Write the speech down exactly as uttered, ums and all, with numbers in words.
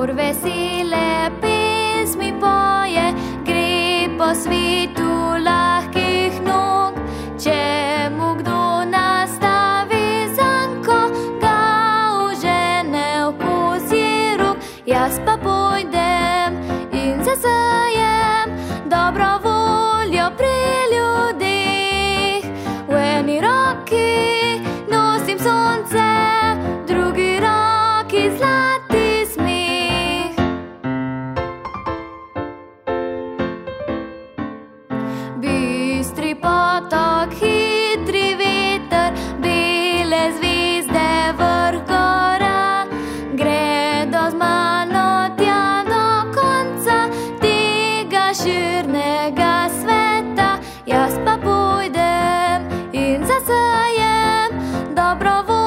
Kur vesele pesmi poje, gre po svetu lahkih nog. Če mu kdo nastavi zanko, ga užene v kozji rog. Jaz pa pojdem in zasejem dobro voljo pri ljudeh. V eni roki nosim sonce, v drugi roki zlati smeh. Bistri potok, hitri veter, bele zvezde, vrh gora. Gredo z mano tja do konca tega širnega sveta. Jaz pa pojdem in zasejem dobro voljo